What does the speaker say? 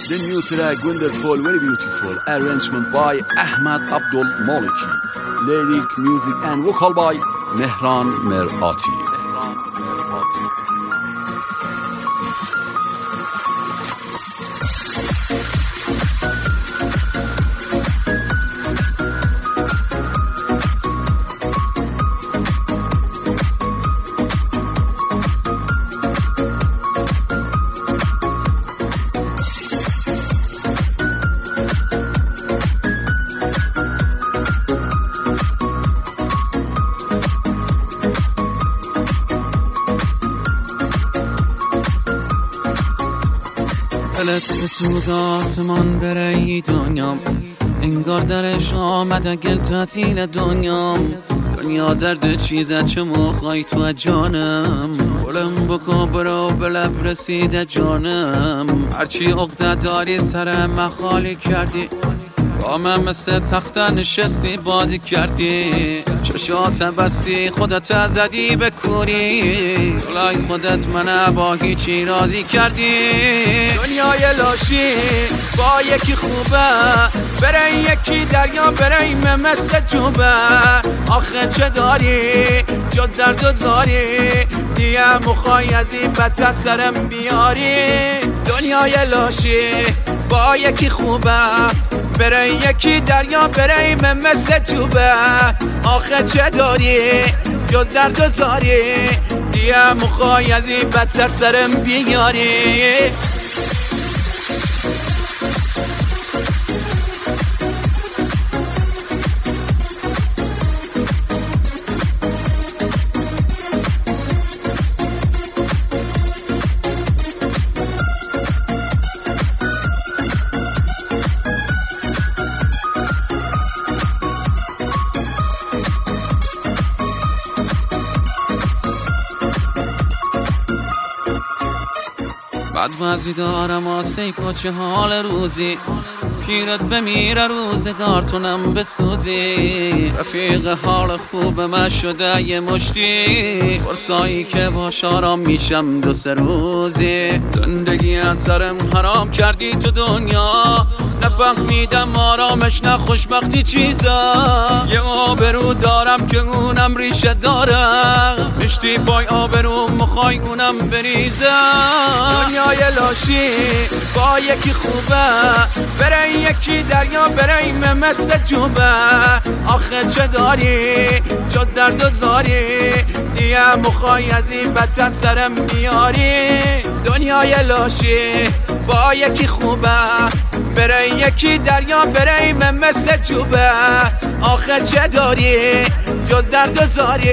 The new track, wonderful, very beautiful. Arrangement by Ahmad Abdul Maliki. Lyric, music and vocal by Mehran Merati. دلت بسوز آسمان بره دنیام، انگار درش آمده گل تعطیل دنیام. دنیا درد چیزه چه موخوای تو جانم، گلم بکن برو به لب رسیده جانم. هرچی عقده داری سر من خالی کردی، با من مثل تخت نشستی بازی کردی. چشات بستی خودت زدی به کوری، جلای خودت من با هیچی راضی کردی. دنیای لاشی با یکی خوبه، بره یکی دریا بره مثل جوبه. آخه چه داری جز درد و زاری، دیگه مخوای از این بدتر سرم بیاری. دنیای لاشی با یکی خوبه، بره یکی دریا بره مثل جوبه. آخه چه داری جز درد و زاری، دیگه مخوای از این بدتر سرم بیاری. بد وضعی دارم آسه کچه حال روزی، پیرت بمیره روزگار تونم بسوزی. رفیق حال خوب من شده یه مشتی، فرصایی که باش آرام میشم دو سه روزی. زندگی از سرم حرام کردی تو دنیا، نفهمیدم آرامش نه خوشبختی چیزه. یه آبرو دارم که اونم ریشه دارم، مشتی پای آبرو مخوای اونم بریزه. دنیای لاشی با یکی خوبه، بره یکی دریا بره مثل جوبه. آخه چه داری جز درد و زاری، دیگه مخوای از این بدتر سرم بیاری. دنیای لاشی با یکی خوبه، بره یکی دریا بره مثل جوبه. آخه چه داری جز درد و زاری.